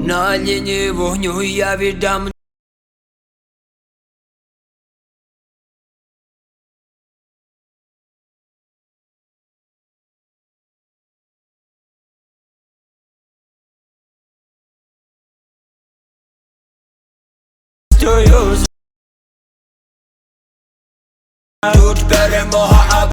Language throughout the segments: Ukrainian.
На лінії вогню я віддам. Тут перемога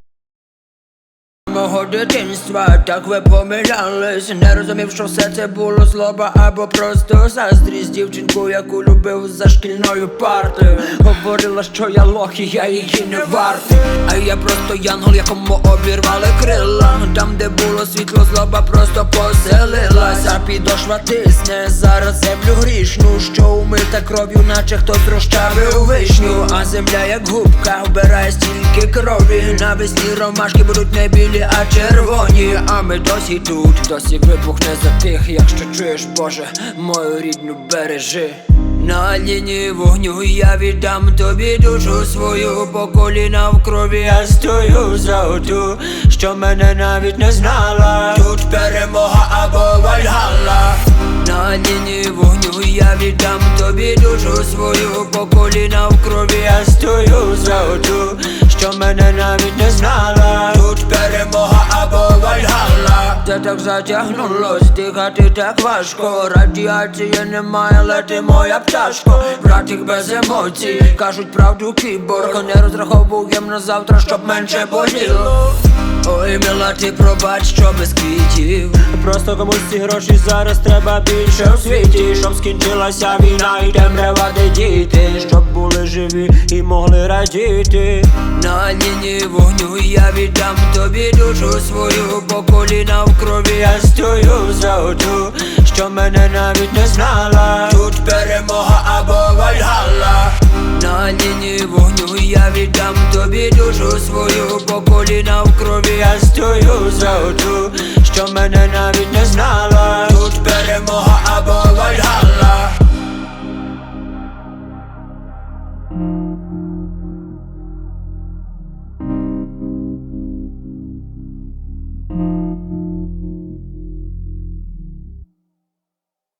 мого дитинства, так ви помилялись, не розумів, що все це було злоба або просто заздрість. Дівчинку, яку любив за шкільною партою, говорила, що я лох і я її не вартий. А я просто янгол, якому обірвали крила. Там, де було світло, злоба просто поселилася. Підошва тисне зараз землю грішну, що умита кров'ю, наче хтось розчавив вишню. А земля, як губка, вбирає стільки крові. Навесні ромашки будуть не білі, а червоні. А ми досі тут, досі вибух не затих. Якщо чуєш, Боже, мою рідну бережи. На лінії вогню я віддам тобі душу свою. По коліна в крові я стою за оту, що мене навіть не знала. Тут перемога або Вальгалла. На лінії вогню я віддам тобі душу свою. По коліна в крові я стою за оту, що мене навіть не знала. Тут перемога або Вальгалла. Це так затягнулось, дихати так важко. Радіації немає, але ти моя пташко. Братик без емоцій, кажуть правду кіборг. Не розраховуєм на завтра, щоб менше боліло. Ой, мила, ти пробач, що без квітів. Просто комусь ці гроші зараз треба більше в світі. Щоб скінчилася війна і темрява, де діти, щоб були живі і могли радіти. На лінії вогню я віддам тобі душу свою. По коліна в крові я стою за оту, що мене навіть не знала. Тут перемога або Вальгалла. На лінії вогню я віддам тобі душу свою. По коліна в крові я стою за оту, що мене навіть не знала. Тут перемога